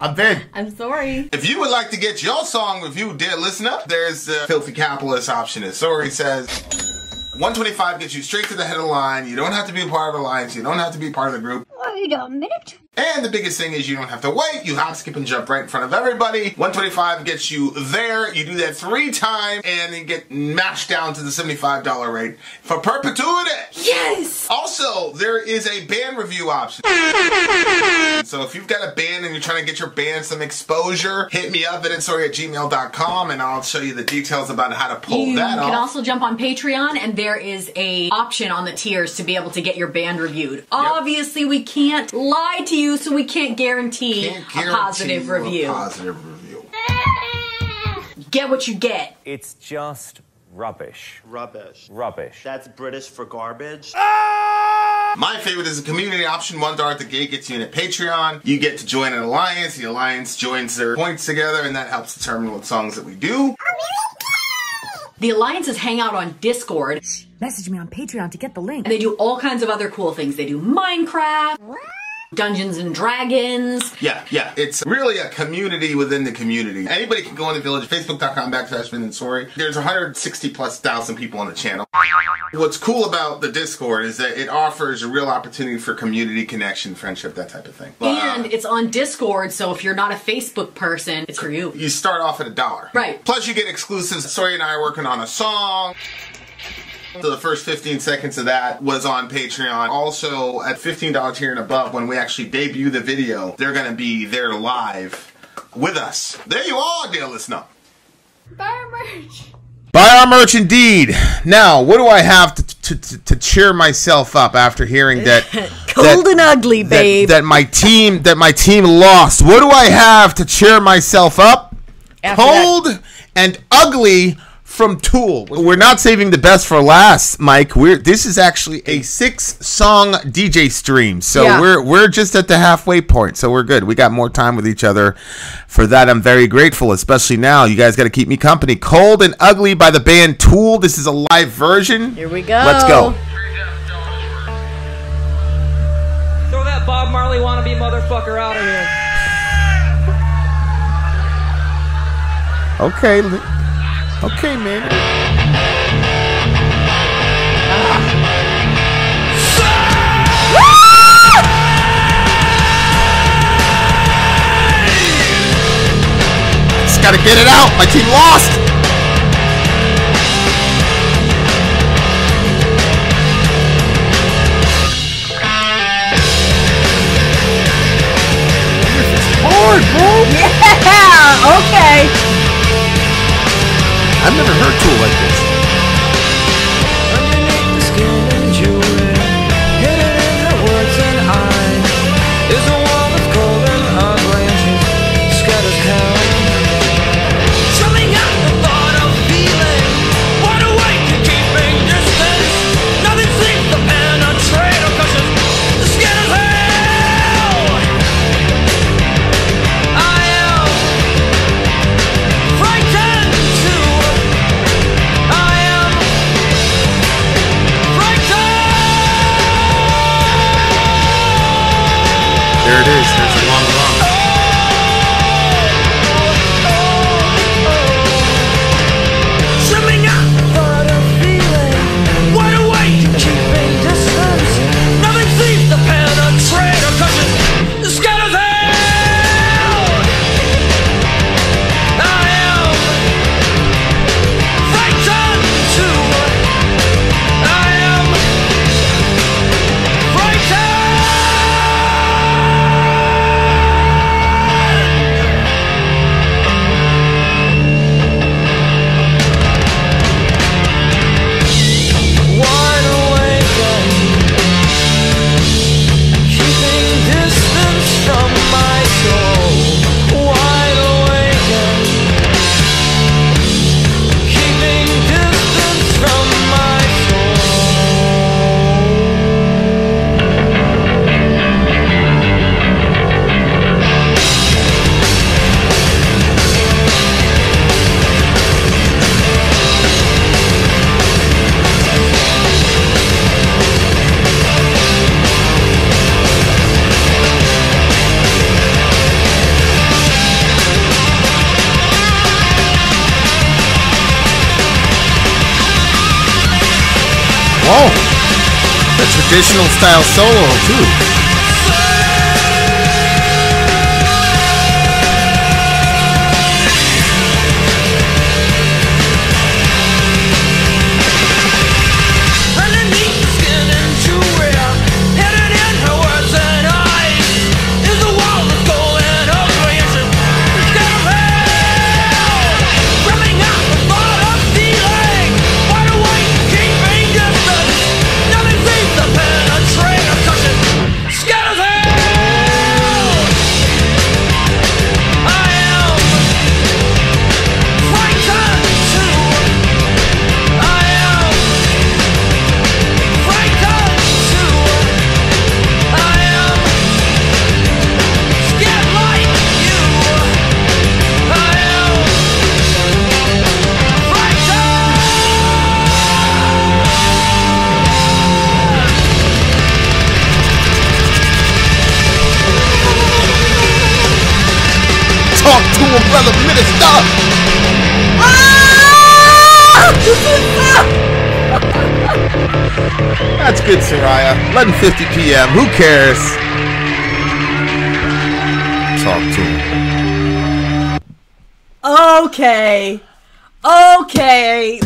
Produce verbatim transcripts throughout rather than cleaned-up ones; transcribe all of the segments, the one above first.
I'm Vin. I'm sorry. If you would like to get your song reviewed, dear listener, there's the Filthy Capitalist option. As Sorry says, one twenty-five gets you straight to the head of the line. You don't have to be a part of the alliance. You don't have to be part of the group. Wait a minute. And the biggest thing is you don't have to wait. You hop, skip, and jump right in front of everybody. one twenty-five gets you there. You do that three times, and you get mashed down to the seventy-five dollar rate for perpetuity. Yes! Also, there is a band review option. So if you've got a band and you're trying to get your band some exposure, hit me up at vinsorry at gmail dot com, and I'll show you the details about how to pull you that off. You can also jump on Patreon, and there is a option on the tiers to be able to get your band reviewed. Yep. Obviously, we can't lie to you, so we can't guarantee, can't guarantee a positive a review. positive review. Get what you get. It's just rubbish. Rubbish. Rubbish. That's British for garbage. My favorite is the community option. One dollar at the gate gets you in at Patreon. You get to join an alliance. The alliance joins their points together, and that helps determine what songs that we do. The alliances hang out on Discord. Message me on Patreon to get the link. And they do all kinds of other cool things. They do Minecraft, Dungeons and Dragons. Yeah, yeah. It's really a community within the community. Anybody can go in the village. Facebook dot com backslash Vin and Sorry. There's one hundred sixty plus thousand people on the channel. What's cool about the Discord is that it offers a real opportunity for community connection, friendship, that type of thing. But, and uh, it's on Discord, so if you're not a Facebook person, it's for you. You start off at a dollar. Right. Plus you get exclusives. Sorry and I are working on a song. So the first fifteen seconds of that was on Patreon. Also, at fifteen dollar tier and above, when we actually debut the video, they're going to be there live with us. There you are, dear listener. Buy our merch. Buy our merch indeed. Now, what do I have to to, to, to cheer myself up after hearing that cold that, and ugly, that, babe. That my team that my team lost. What do I have to cheer myself up? After Cold that. and ugly from Tool. We're not saving the best for last, Mike. We're this is actually a six-song D J stream, so Yeah. we're we're just at the halfway point, so we're good. We got more time with each other. For that, I'm very grateful, especially now. You guys got to keep me company. Cold and Ugly by the band Tool. This is a live version. Here we go. Let's go. Throw that Bob Marley wannabe motherfucker out of here. Okay. li- Okay, man. Just gotta get it out. My team lost. Hard, bro. Yeah, okay. I've never heard Tool like this. Underneath the skin and jewelry, hidden in her words and eyes, is a wall that's cold and ugly, and she's scared as hell. Shutting out the thought of feeling, wide awake and keeping distance. Nothing seems to penetrate her 'cause she's scared as hell. I am frightened too. Oh, the traditional style solo too. Underneath the skin and jewelry, hidden in her words and eyes, is a wall of gold and ugly and she's scared of hell. Ripping out the thought of feeling, wide awake, keeping distance. Nothing seems to penetrate or touch it. Scared as hell. I am frightened too. I am frightened too. I am scared like you. I am Talk to him, brother minister. That's good, Soraya. eleven fifty p.m. Who cares? Talk to him. Okay. Okay.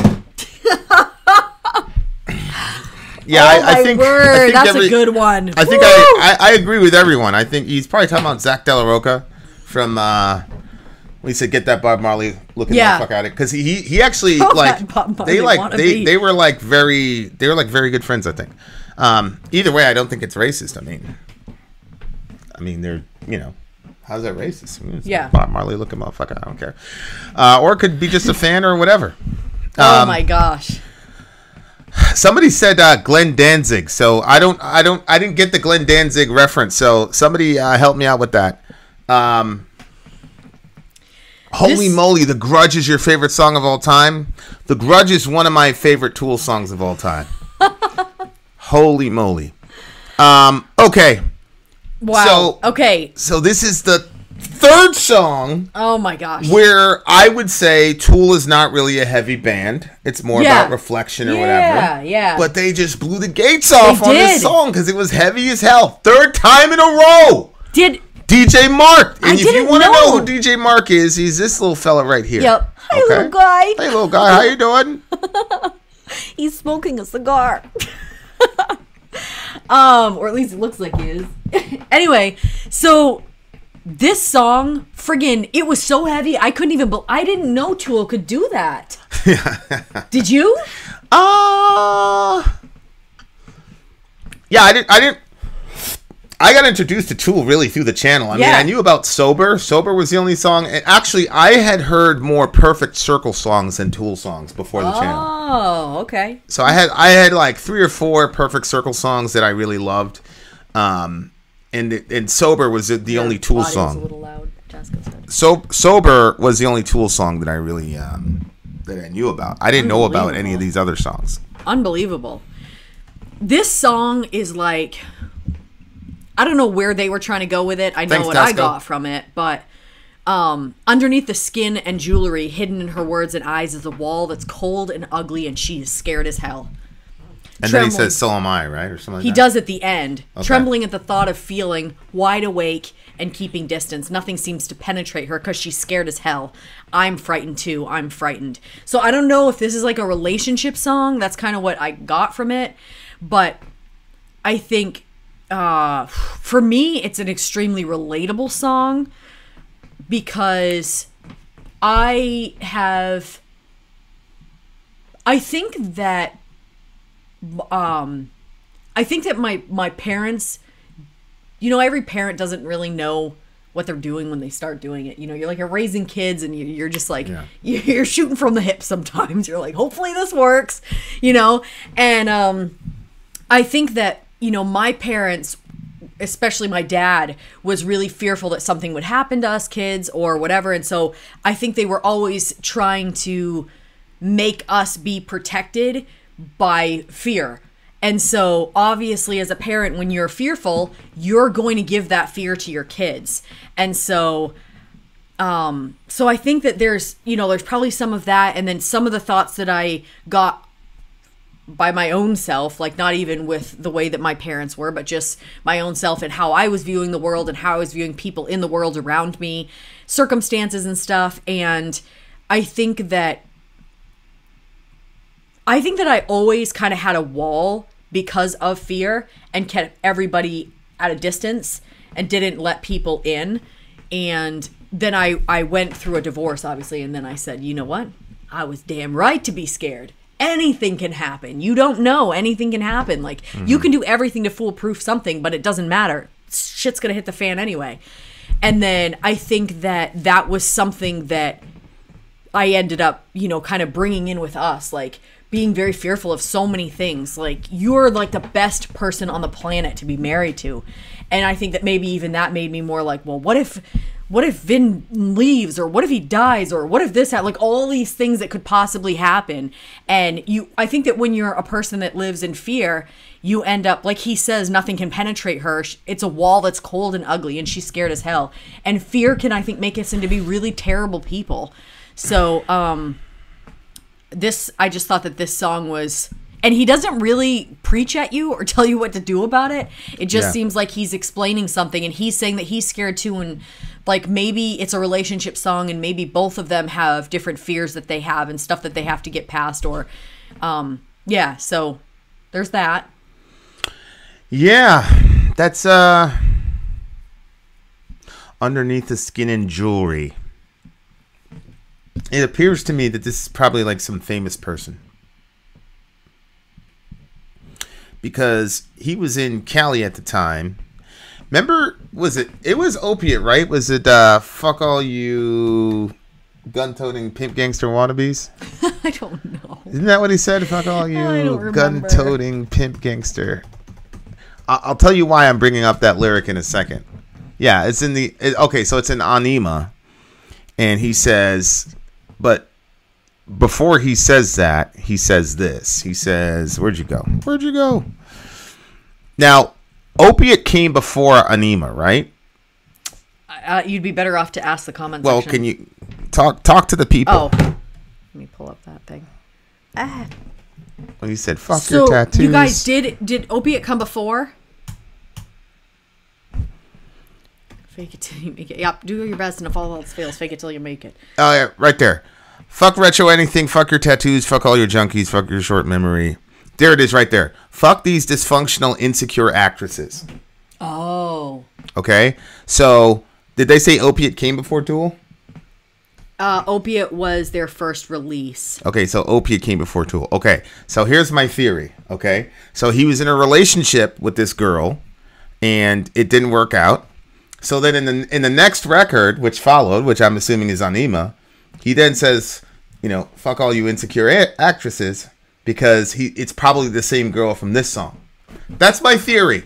Yeah, Oh, I, I my think word, I think that's every- a good one. I think Woo! I, I I agree with everyone. I think he's probably talking about Zach De La Roca from uh, when he said get that Bob Marley looking Yeah. the fuck out of it, because he, he he actually Oh, like that Bob Marley they like wannabe. they they were like very they were like very good friends. I think. Um, either way, I don't think it's racist. I mean, I mean they're you know. How's that racist? I mean, it's Yeah. Bob Marley looking motherfucker. I don't care. Uh, or it could be just a fan or whatever. Oh Um, my gosh. Somebody said uh, Glenn Danzig, so I don't, I don't, I didn't get the Glenn Danzig reference. So somebody uh, help me out with that. Um, holy This- moly, The Grudge is your favorite song of all time. The Grudge is one of my favorite Tool songs of all time. Holy moly. Um, okay, Wow. So- okay. so this is the third song Oh my gosh. where I would say Tool is not really a heavy band. It's more Yeah. about reflection or Yeah, whatever. yeah. But they just blew the gates off They on this did. song because it was heavy as hell. Third time in a row. Did D J Mark. And I if you didn't want to know. know who D J Mark is, he's this little fella right here. Yep. Hi, Okay? little guy. Hey, little guy. How you doing? He's smoking a cigar. um, or at least it looks like he is. Anyway, so this song, friggin', it was so heavy. I couldn't even. Be- I didn't know Tool could do that. Did you? Uh, yeah, I didn't. I didn't. I got introduced to Tool really through the channel. I mean, Yeah. I knew about Sober. Sober was the only song. And actually, I had heard more Perfect Circle songs than Tool songs before the channel. Oh, okay. So I had I had like three or four Perfect Circle songs that I really loved. Um, and it- and Sober was the, the only Tool Audio's song. a little loud. Jessica said. So Sober was the only Tool song that I really um, that I knew about. I didn't know about any of these other songs. Unbelievable. This song is like, I don't know where they were trying to go with it. I know Thanks, what I Tasco. got from it, but um, underneath the skin and jewelry, hidden in her words and eyes, is a wall that's cold and ugly, and she is scared as hell. And then he Trembling. says, "So am I," right, or something. Like He that? does at the end, Okay. trembling at the thought of feeling wide awake and keeping distance. Nothing seems to penetrate her because she's scared as hell. I'm frightened too. I'm frightened. So I don't know if this is like a relationship song. That's kind of what I got from it. But I think uh, for me, it's an extremely relatable song because I have. I think that um I think that my my parents, you know, every parent doesn't really know what they're doing when they start doing it. You know, you're like, you're raising kids and you- you're just like, Yeah. you're shooting from the hip sometimes. You're like, hopefully this works, you know? And um I think that, you know, my parents, especially my dad, was really fearful that something would happen to us kids or whatever. And so I think they were always trying to make us be protected by fear. And so obviously as a parent, when you're fearful, you're going to give that fear to your kids. And so um so I think that there's, you know, there's probably some of that, and then some of the thoughts that I got by my own self, like not even with the way that my parents were, but just my own self and how I was viewing the world and how I was viewing people in the world around me, circumstances and stuff. And I think that I think that I always kind of had a wall because of fear and kept everybody at a distance and didn't let people in. And then I, I went through a divorce, obviously, and then I said, you know what? I was damn right to be scared. Anything can happen. You don't know. Anything can happen. Like, mm-hmm. you can do everything to foolproof something, but it doesn't matter. Shit's going to hit the fan anyway. And then I think that that was something that I ended up, you know, kind of bringing in with us, like being very fearful of so many things. Like, you're like the best person on the planet to be married to. And I think that maybe even that made me more like, well, what if, what if Vin leaves, or what if he dies, or what if this ha-? like all these things that could possibly happen. And you, I think that when you're a person that lives in fear, you end up, like he says, nothing can penetrate her. It's a wall that's cold and ugly, and she's scared as hell. And fear can, I think, make us into be really terrible people. So, um, this, I just thought that this song was, and he doesn't really preach at you or tell you what to do about it. It just Yeah. seems like he's explaining something, and he's saying that he's scared too, and like maybe it's a relationship song, and maybe both of them have different fears that they have and stuff that they have to get past, or, um, yeah, so there's that. Yeah, that's uh underneath the skin and jewelry. It appears to me that this is probably like some famous person, because he was in Cali at the time. Remember, was it, it was Opiate, right? Was it uh, fuck all you gun-toting pimp gangster wannabes? I don't know. Isn't that what he said? Fuck all I you don't remember. gun-toting pimp gangster. I- I'll tell you why I'm bringing up that lyric in a second. Yeah, it's in the, it, okay, so it's in Anima. And he says, but before he says that, he says this. He says, where'd you go? Where'd you go? Now, Opiate came before Anima, right? Uh, you'd be better off to ask the comment Well, section. can you talk talk to the people? Oh, let me pull up that thing. Ah. When he said, fuck So, your tattoos. you guys, did did Opiate come before? Fake it till you make it. Yep, do your best, and if all else fails, fake it till you make it. Oh, yeah, right there. Fuck retro anything. Fuck your tattoos. Fuck all your junkies. Fuck your short memory. There it is right there. Fuck these dysfunctional, insecure actresses. Oh. Okay? So, did they say Opiate came before Tool? Uh, Opiate was their first release. Okay, so Opiate came before Tool. Okay, so here's my theory. Okay? So, he was in a relationship with this girl, and it didn't work out. So then in the in the next record, which followed, which I'm assuming is Anima, he then says, you know, fuck all you insecure a- actresses, because he it's probably the same girl from this song. That's my theory.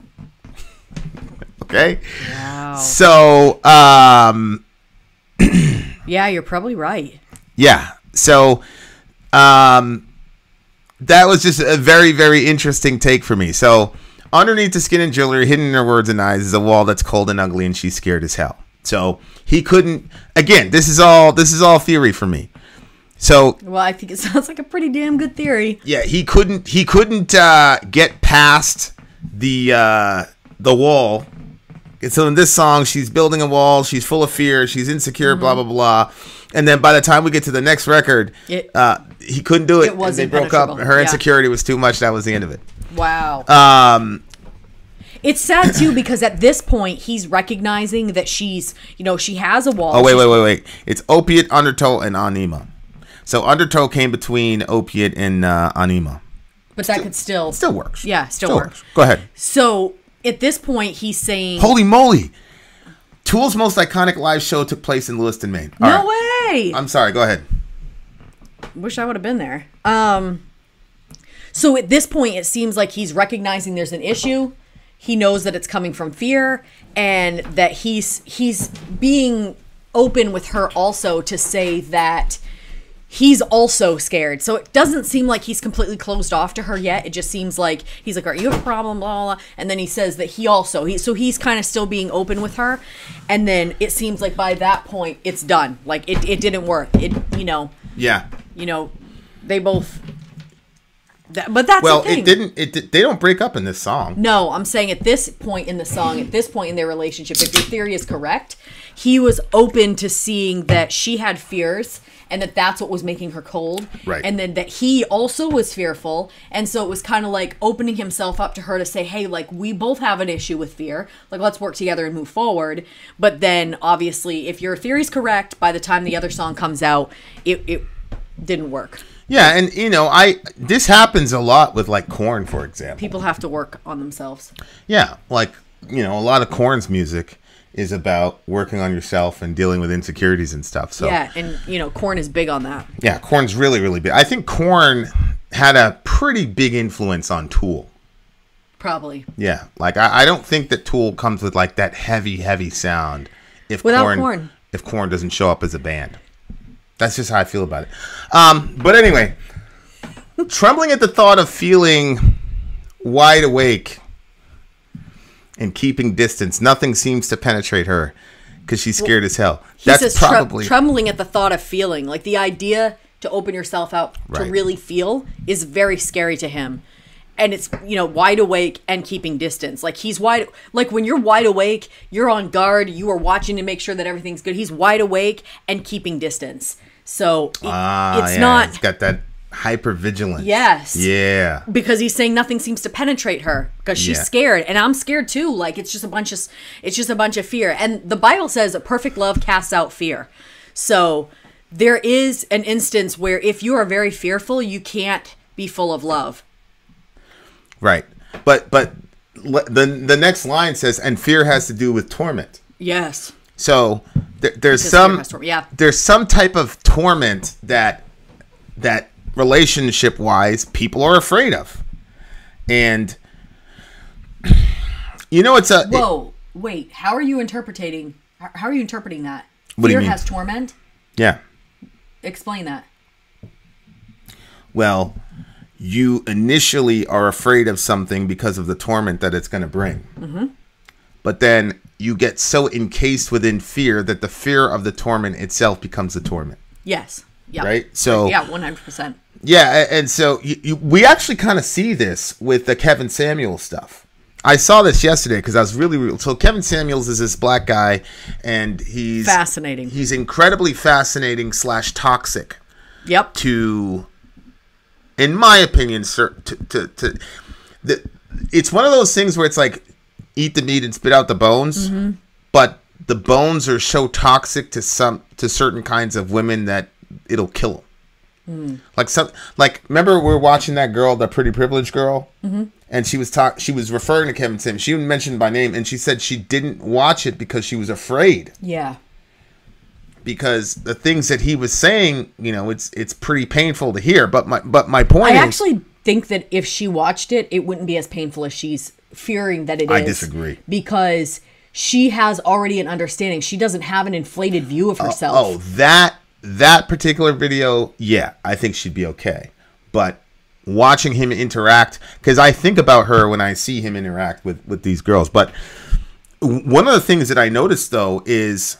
Okay? Wow. So, um... yeah, you're probably right. Yeah. So, um... that was just a very, very interesting take for me. So, underneath the skin and jewelry, hidden in her words and eyes, is a wall that's cold and ugly, and she's scared as hell. So, he couldn't... Again, this is all this is all theory for me. So, Well, I think it sounds like a pretty damn good theory. yeah, he couldn't he couldn't uh, get past the uh, the wall. And so in this song, she's building a wall. She's full of fear. She's insecure. Blah blah blah. And then by the time we get to the next record, It- uh, he couldn't do it. It was and they broke up. impenetrable. Her Yeah. insecurity was too much. That was the end of it. Wow. Um, It's sad too, because at this point he's recognizing that she's, you know, she has a wall. oh wait She's- wait wait wait. It's Opiate, Undertow, and Anima. So Undertow came between Opiate and uh, Anima. But that could still Still works. Yeah, still, works. Go ahead. So at this point he's saying, Holy moly! Tool's most iconic live show took place in Lewiston, Maine. All no right. way. I'm sorry. Go ahead. Wish I would have been there. Um, so at this point, it seems like he's recognizing there's an issue. He knows that it's coming from fear, and that he's he's being open with her also to say that he's also scared. So it doesn't seem like he's completely closed off to her yet. It just seems like he's like, "Are you have a problem?" Blah blah. blah. And then he says that he also he so he's kind of still being open with her, and then it seems like by that point it's done. Like it it didn't work. It you know Yeah. you know they both That, but that's Well, the thing. it didn't. It di- they don't break up in this song. No, I'm saying at this point in the song, at this point in their relationship, if your theory is correct, he was open to seeing that she had fears and that that's what was making her cold. Right. And then that he also was fearful. And so it was kind of like opening himself up to her to say, hey, like, we both have an issue with fear. Like, let's work together and move forward. But then, obviously, if your theory's correct, by the time the other song comes out, it, it didn't work. Yeah, and you know, I this happens a lot with like Korn, for example. People have to work on themselves. Yeah, like, you know, a lot of Korn's music is about working on yourself and dealing with insecurities and stuff. So Yeah, and, you know, Korn is big on that. yeah, Korn's really, really big. I think Korn had a pretty big influence on Tool. Probably. Yeah, like I, I don't think that Tool comes with like that heavy, heavy sound if Without Korn, Korn. if Korn doesn't show up as a band. That's just how I feel about it. Um, but anyway, trembling at the thought of feeling wide awake and keeping distance, nothing seems to penetrate her because she's scared as hell. He That's says tre- probably trembling at the thought of feeling. Like the idea to open yourself out to Right. really feel is very scary to him. And it's, you know, wide awake and keeping distance. Like he's wide, like when you're wide awake, you're on guard, you are watching to make sure that everything's good. He's wide awake and keeping distance. So it- ah, it's yeah, not, It's got that hyper vigilance. Yes. Yeah. because he's saying nothing seems to penetrate her because she's Yeah. scared, and I'm scared too. Like it's just a bunch of it's just a bunch of fear, and the Bible says that perfect love casts out fear. So there is an instance where if you are very fearful, you can't be full of love. Right. But but le- the the next line says, and fear has to do with torment. Yes. So there, there's Because some fear has tor- yeah. there's some type of torment that that relationship wise people are afraid of, and you know it's a Whoa. Wait. How are you interpreting? How how are you interpreting that? What do you fear mean? has torment. yeah. Explain that. Well, you initially are afraid of something because of the torment that it's going to bring, mm-hmm. but then you get so encased within fear that the fear of the torment itself becomes the torment. Yes. Yeah. Right? So yeah, one hundred percent. Yeah, a- and so you, you, we actually kind of see this with the Kevin Samuels stuff. I saw this yesterday because I was really, really... So Kevin Samuels is this black guy, and he's... Fascinating. He's incredibly fascinating slash toxic Yep. to, in my opinion, sir, to... to, to the, it's one of those things where it's like, eat the meat and spit out the bones, Mm-hmm. but the bones are so toxic to some to certain kinds of women that it'll kill them. Like some, like remember we were watching that girl, the Pretty Privileged Girl, mm-hmm. and she was talk, she was referring to Kevin Samuels. She even mentioned by name, and she said she didn't watch it because she was afraid. Yeah. Because the things that he was saying, you know, it's it's pretty painful to hear. But my but my point I is, actually think that if she watched it, it wouldn't be as painful as she's fearing that it is. I disagree. Because she has already an understanding. She doesn't have an inflated view of herself. oh, that that particular video, yeah, I think she'd be okay. But watching him interact, because I think about her when I see him interact with with these girls. But one of the things that I noticed though is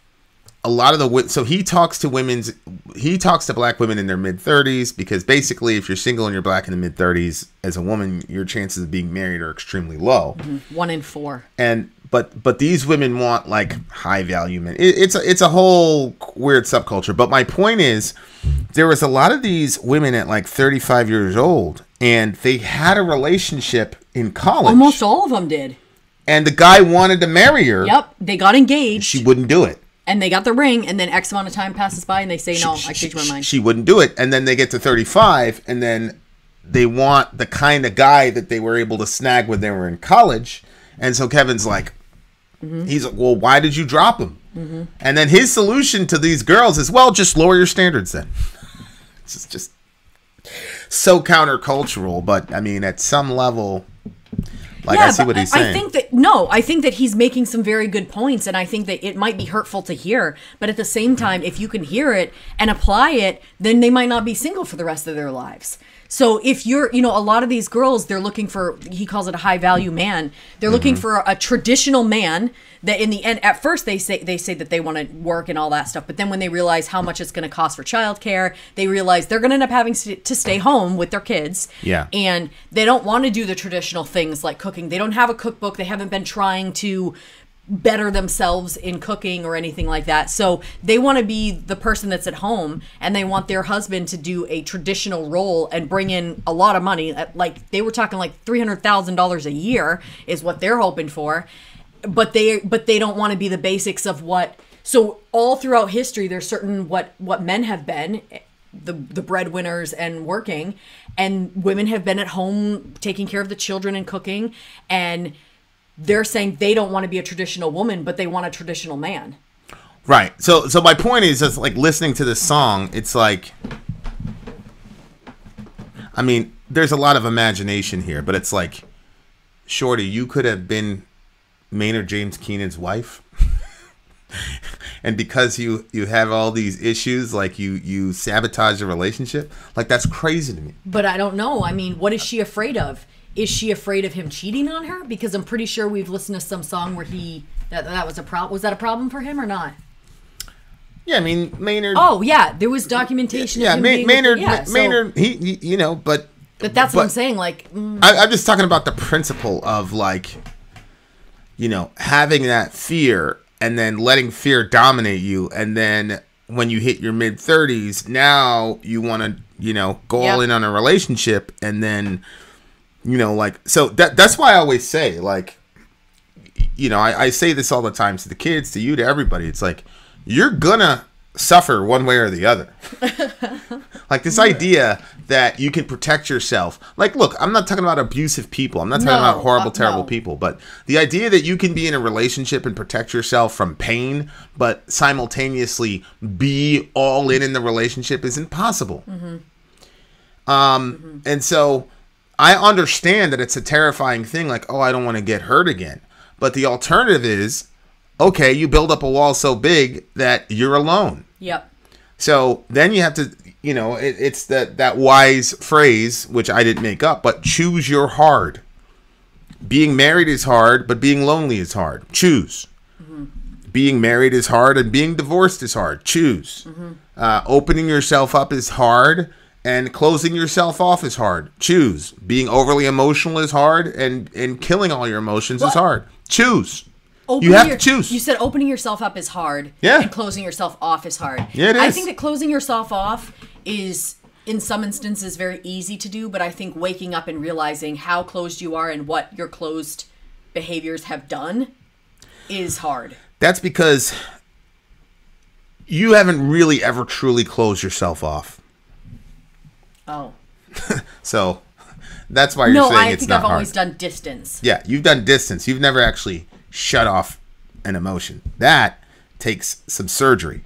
a lot of the wi- so he talks to women's he talks to black women in their mid thirties, because basically if you're single and you're black in the mid thirties as a woman, your chances of being married are extremely low. One in four. And but but these women want like high value men. It, it's a it's a whole weird subculture. But my point is, there was a lot of these women at like thirty-five years old, and they had a relationship in college. Almost all of them did. And the guy wanted to marry her. Yep. They got engaged. She wouldn't do it. And they got the ring, and then X amount of time passes by, and they say, no, She- I changed my she- mind. She wouldn't do it. And then they get to thirty-five, and then they want the kind of guy that they were able to snag when they were in college. And so Kevin's like, Mm-hmm. he's like, well, why did you drop him? Mm-hmm. And then his solution to these girls is, well, just lower your standards then. It's just, just so countercultural. But, I mean, at some level, like, I see what he's I saying. think that No, I think that he's making some very good points, and I think that it might be hurtful to hear, but at the same time, if you can hear it and apply it, then they might not be single for the rest of their lives. So if you're, you know, a lot of these girls, they're looking for, he calls it a high value man. They're mm-hmm. looking for a, a traditional man that in the end, at first they say they say that they want to work and all that stuff. But then when they realize how much it's going to cost for childcare, they realize they're going to end up having to stay home with their kids. Yeah. And they don't want to do the traditional things like cooking. They don't have a cookbook. They haven't been trying to better themselves in cooking or anything like that. So they want to be the person that's at home, and they want their husband to do a traditional role and bring in a lot of money. Like they were talking like three hundred thousand dollars a year is what they're hoping for. But they but they don't want to be the basics of what. So all throughout history, there's certain what what men have been, the the breadwinners and working, and women have been at home taking care of the children and cooking, and they're saying they don't want to be a traditional woman, but they want a traditional man. Right. So so my point is, just like listening to this song, it's like, I mean, there's a lot of imagination here, but it's like, Shorty, you could have been Maynard James Keenan's wife. And because you you have all these issues, like you you sabotage the relationship, like that's crazy to me. But I don't know. I mean, what is she afraid of? Is she afraid of him cheating on her? Because I'm pretty sure we've listened to some song where he that that was a problem. Was that a problem for him or not? Yeah, I mean Maynard. Oh yeah, there was documentation. Yeah, of him May, being Maynard. with, yeah, Ma- Maynard. So, he, he, you know, but. But that's but what I'm saying. Like, mm. I, I'm just talking about the principle of like, you know, having that fear and then letting fear dominate you, and then when you hit your mid thirties, now you want to, you know, go all Yep. in on a relationship, and then. You know, like, so that that's why I always say, like, you know, I, I say this all the time to the kids, to you, to everybody. It's like, you're gonna suffer one way or the other. Like, this idea that you can protect yourself. Like, look, I'm not talking about abusive people. I'm not talking No, about horrible, uh, terrible no. people. But the idea that you can be in a relationship and protect yourself from pain, but simultaneously be all in in the relationship is impossible. Mm-hmm. Um, mm-hmm. And so... I understand that it's a terrifying thing, like, oh, I don't want to get hurt again. But the alternative is, okay, you build up a wall so big that you're alone. Yep. So then you have to, you know, it, it's that, that wise phrase, which I didn't make up, but choose your hard. Being married is hard, but being lonely is hard. Choose. Mm-hmm. Being married is hard, and being divorced is hard. Choose. Mm-hmm. Uh, opening yourself up is hard. And closing yourself off is hard. Choose. Being overly emotional is hard, and, and killing all your emotions What? is hard. Choose. Opening you have your, to choose. You said opening yourself up is hard. Yeah. And closing yourself off is hard. Yeah, it I is. think that closing yourself off is, in some instances, very easy to do. But I think waking up and realizing how closed you are and what your closed behaviors have done is hard. That's because you haven't really ever truly closed yourself off. Oh. So that's why you're no, saying I it's think not I've hard. always done distance. Yeah, you've done distance. You've never actually shut off an emotion. That takes some surgery.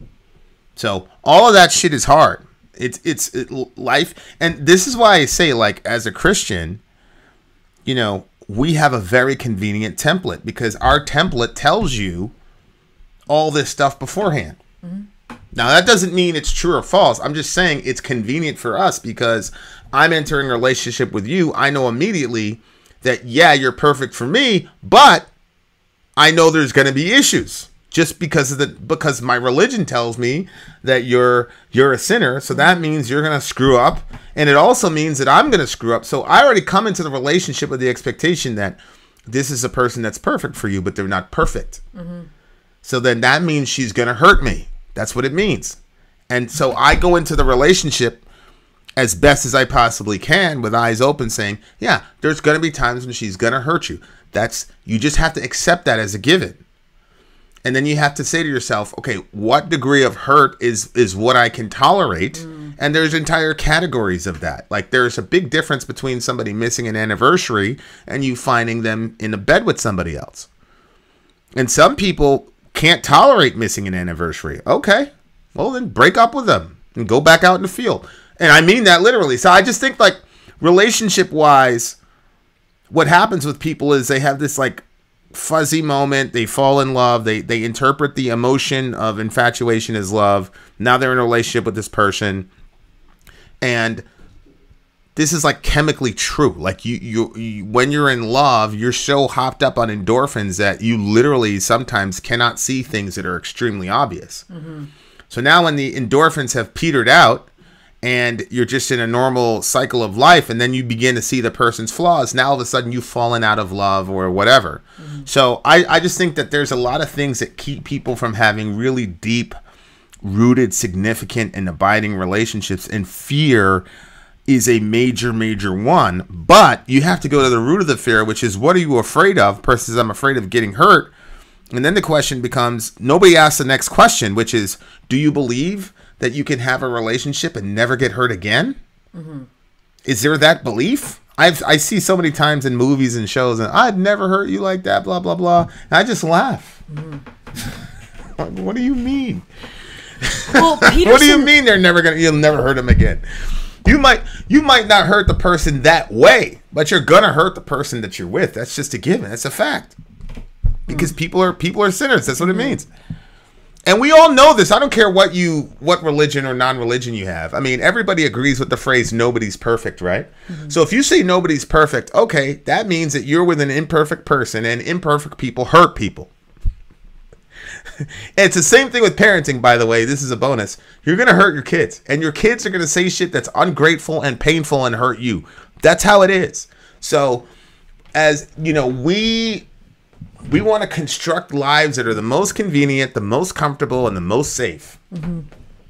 So all of that shit is hard. It's it's it, life, and this is why I say, like, as a Christian, you know, we have a very convenient template, because our template tells you all this stuff beforehand. Mm-hmm. Now, that doesn't mean it's true or false. I'm just saying it's convenient for us, because I'm entering a relationship with you. I know immediately that, yeah, you're perfect for me, but I know there's going to be issues just because of the because my religion tells me that you're you're a sinner. So that means you're going to screw up, and it also means that I'm going to screw up. So I already come into the relationship with the expectation that this is a person that's perfect for you, but they're not perfect. Mm-hmm. So then that means she's going to hurt me. That's what it means. And so I go into the relationship as best as I possibly can with eyes open, saying, yeah, there's going to be times when she's going to hurt you. That's, you just have to accept that as a given. And then you have to say to yourself, okay, what degree of hurt is, is what I can tolerate? Mm. And there's entire categories of that. Like, there's a big difference between somebody missing an anniversary and you finding them in a bed with somebody else. And some people can't tolerate missing an anniversary. Okay, well then break up with them and go back out in the field. And I mean that literally. So I just think, like, relationship wise, what happens with people is they have this like fuzzy moment. They fall in love. They they interpret the emotion of infatuation as love. Now they're in a relationship with this person, and this is like chemically true. Like you, you, you, when you're in love, you're so hopped up on endorphins that you literally sometimes cannot see things that are extremely obvious. Mm-hmm. So now when the endorphins have petered out and you're just in a normal cycle of life, and then you begin to see the person's flaws, now all of a sudden you've fallen out of love or whatever. Mm-hmm. So I, I just think that there's a lot of things that keep people from having really deep rooted, significant, and abiding relationships, and fear is a major, major one. But you have to go to the root of the fear, which is, what are you afraid of? Person says, I'm afraid of getting hurt. And then the question becomes, nobody asks the next question, which is, do you believe that you can have a relationship and never get hurt again? Mm-hmm. Is there that belief? I've, I see so many times in movies and shows, and I'd never hurt you like that, blah, blah, blah. And I just laugh. Mm-hmm. What do you mean? Well, Peterson, what do you mean they're never gonna? You'll never hurt them again. You might, you might not hurt the person that way, but you're gonna hurt the person that you're with. That's just a given. That's a fact. Because mm. people are people are sinners. That's what mm-hmm. it means. And we all know this. I don't care what you, what religion or non-religion you have. I mean, everybody agrees with the phrase "nobody's perfect," right? Mm-hmm. So if you say nobody's perfect, okay, that means that you're with an imperfect person, and imperfect people hurt people. It's the same thing with parenting, by the way. This is a bonus. You're going to hurt your kids, and your kids are going to say shit that's ungrateful and painful and hurt you. That's how it is. So, as you know, we we want to construct lives that are the most convenient, the most comfortable, and the most safe. Mm-hmm.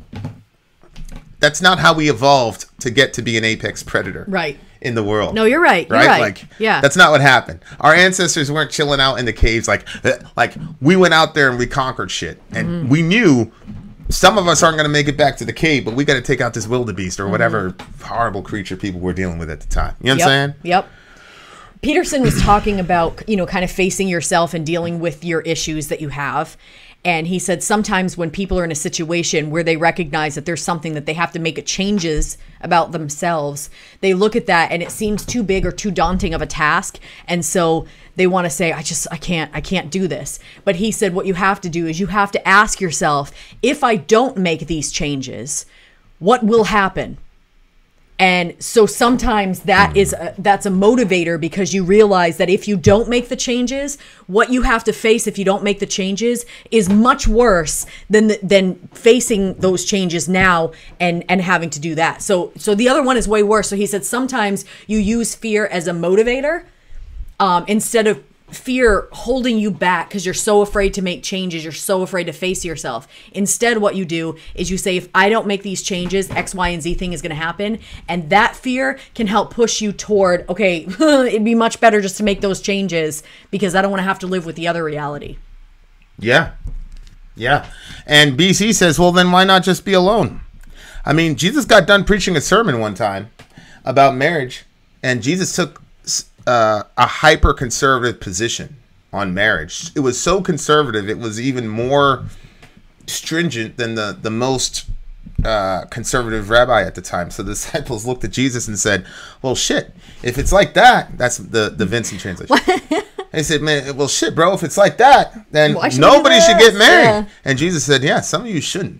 That's not how we evolved to get to be an apex predator. Right. In the world. No, you're right. You're right? right. Like, yeah. That's not what happened. Our ancestors weren't chilling out in the caves like, like we went out there and we conquered shit. And mm-hmm. we knew some of us aren't going to make it back to the cave, but we got to take out this wildebeest or mm-hmm. whatever horrible creature people were dealing with at the time. You know what yep. I'm saying? Yep. Peterson was talking about, you know, kind of facing yourself and dealing with your issues that you have. And he said sometimes when people are in a situation where they recognize that there's something that they have to make a changes about themselves, they look at that and it seems too big or too daunting of a task. And so they want to say, I just, I can't, I can't do this. But he said, what you have to do is you have to ask yourself, if I don't make these changes, what will happen? And so sometimes that is a, that's a motivator, because you realize that if you don't make the changes, what you have to face if you don't make the changes is much worse than the, than facing those changes now and and having to do that. So so the other one is way worse. So he said sometimes you use fear as a motivator um, instead of fear holding you back because you're so afraid to make changes. You're so afraid to face yourself. Instead, what you do is you say, if I don't make these changes, X, Y, and Z thing is going to happen. And that fear can help push you toward, okay, it'd be much better just to make those changes because I don't want to have to live with the other reality. Yeah. Yeah. And B C says, well, then why not just be alone? I mean, Jesus got done preaching a sermon one time about marriage, and Jesus took Uh, a hyper conservative position on marriage. It was so conservative, it was even more stringent than the the most uh, conservative rabbi at the time. So the disciples looked at Jesus and said, well, shit, if it's like that, that's the, the Vincent translation. They said, man, well, shit, bro, if it's like that, then should nobody should get married. Yeah. And Jesus said, yeah, some of you shouldn't.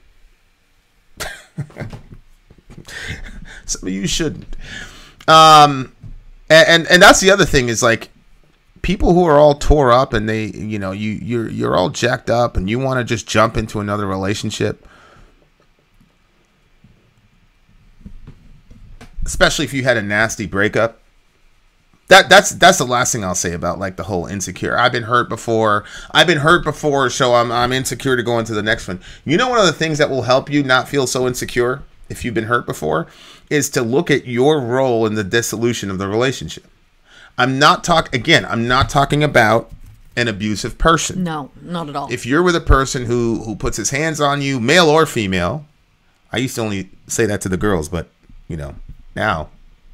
Some of you shouldn't. Um, And, and and that's the other thing is, like, people who are all tore up and they, you know, you you're you're all jacked up and you want to just jump into another relationship, especially if you had a nasty breakup. That that's that's the last thing I'll say about, like, the whole insecure. I've been hurt before. I've been hurt before, so I'm I'm insecure to go into the next one. You know, one of the things that will help you not feel so insecure if you've been hurt before is to look at your role in the dissolution of the relationship. I'm not talk again, I'm not talking about an abusive person. No, not at all. If you're with a person who who puts his hands on you, male or female, I used to only say that to the girls, but you know, now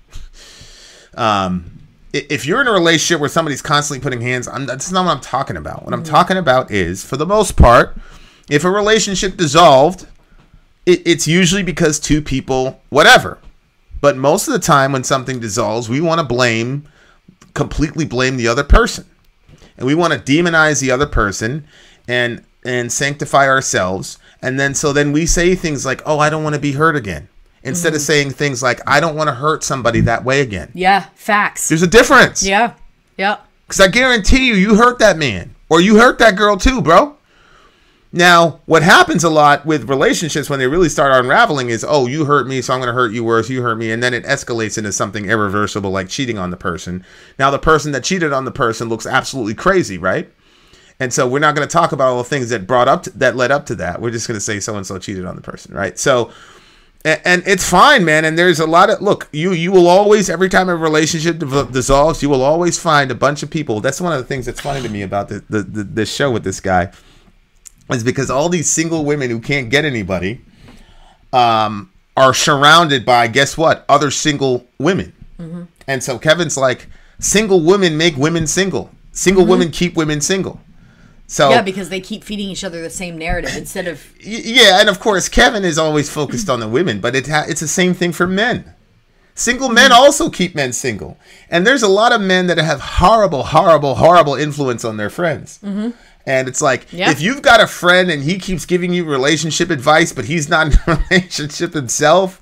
um if you're in a relationship where somebody's constantly putting hands on, that's not what I'm talking about. What I'm mm-hmm. talking about is, for the most part, if a relationship dissolved, it, it's usually because two people, whatever. But most of the time when something dissolves, we want to blame, completely blame the other person. and we want to demonize the other person and and sanctify ourselves. And then so then we say things like, oh, I don't want to be hurt again. Instead mm-hmm. of saying things like, I don't want to hurt somebody that way again. Yeah, facts. There's a difference. Yeah, yeah. Because I guarantee you, you hurt that man. Or you hurt that girl too, bro. Now, what happens a lot with relationships when they really start unraveling is, oh, you hurt me, so I'm going to hurt you worse. You hurt me. And then it escalates into something irreversible like cheating on the person. Now, the person that cheated on the person looks absolutely crazy, right? And so we're not going to talk about all the things that brought up to, that led up to that. We're just going to say so-and-so cheated on the person, right? So, and, and it's fine, man. And there's a lot of, look, you you will always, every time a relationship div- dissolves, you will always find a bunch of people. That's one of the things that's funny to me about the, the, the this show with this guy. Is because all these single women who can't get anybody um, are surrounded by, guess what, other single women. Mm-hmm. And so Kevin's like, single women make women single. Single mm-hmm. women keep women single. So yeah, because they keep feeding each other the same narrative instead of... Yeah, and of course, Kevin is always focused on the women, but it ha- it's the same thing for men. Single men mm-hmm. also keep men single. And there's a lot of men that have horrible, horrible, horrible influence on their friends. Mm-hmm. And it's like, yep. if you've got a friend and he keeps giving you relationship advice, but he's not in a relationship himself,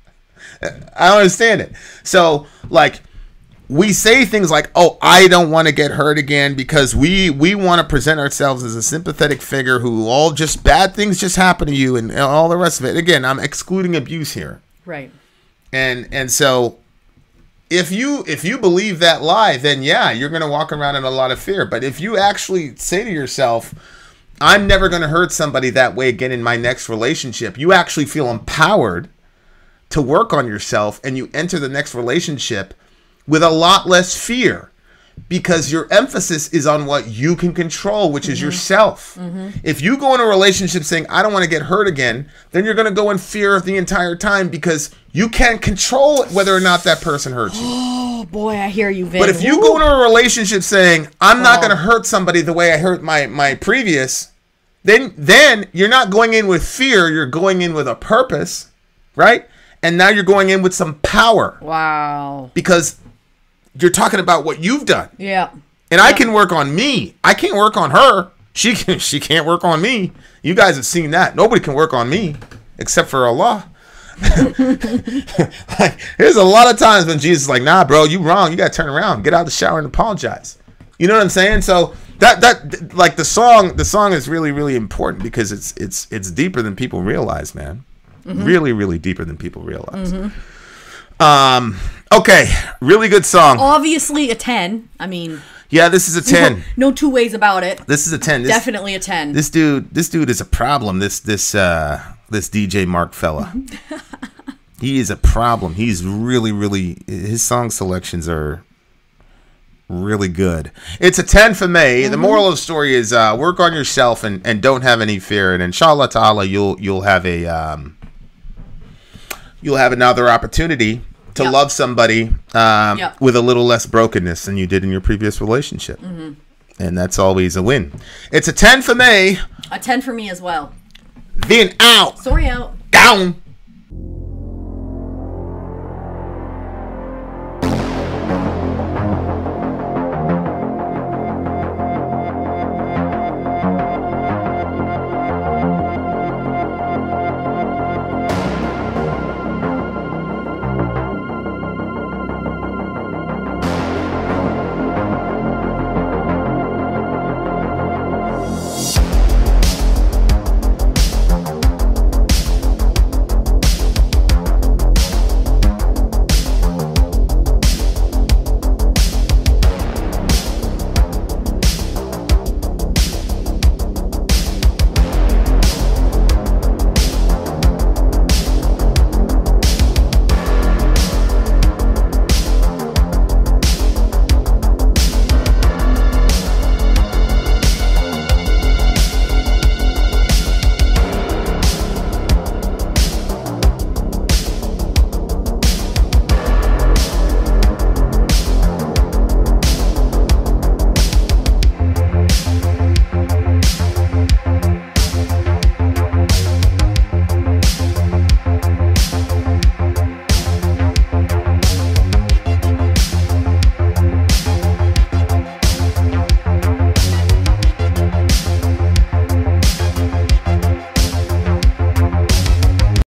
I don't understand it. So, like, we say things like, oh, I don't want to get hurt again because we, we want to present ourselves as a sympathetic figure who all just bad things just happen to you and all the rest of it. Again, I'm excluding abuse here. Right. And and so... If you if you believe that lie, then yeah, you're going to walk around in a lot of fear. But if you actually say to yourself, I'm never going to hurt somebody that way again in my next relationship, you actually feel empowered to work on yourself and you enter the next relationship with a lot less fear because your emphasis is on what you can control, which mm-hmm. is yourself. Mm-hmm. If you go in a relationship saying, I don't want to get hurt again, then you're going to go in fear the entire time because you can't control whether or not that person hurts you. Oh, boy, I hear you, Vin. But if you Ooh. go into a relationship saying, I'm not oh. going to hurt somebody the way I hurt my, my previous, then then you're not going in with fear. You're going in with a purpose, right? And now you're going in with some power. Wow. Because you're talking about what you've done. Yeah. And yeah. I can work on me. I can't work on her. She can, she can't work on me. You guys have seen that. Nobody can work on me except for Allah. Like, there's a lot of times when Jesus is like, nah, bro, you wrong. You got to turn around. Get out of the shower and apologize. You know what I'm saying? So that, that like the song, the song is really, really important because it's, it's, it's deeper than people realize, man. Mm-hmm. Really, really deeper than people realize. Mm-hmm. Um, okay. Really good song. Obviously a ten. I mean, yeah, this is a ten. No, no two ways about it. This is a ten. This, Definitely a ten. This dude, this dude is a problem. This, this, uh, this D J Mark fella. He is a problem. He's really, really, his song selections are really good. It's a ten for me. Mm-hmm. The moral of the story is uh, work on yourself and, and don't have any fear. And inshallah ta'ala, you'll you'll have a um, you'll have another opportunity to yep. love somebody um, yep. with a little less brokenness than you did in your previous relationship. Mm-hmm. And that's always a win. It's a ten for me. A ten for me as well. Being out. Sorry out. Down.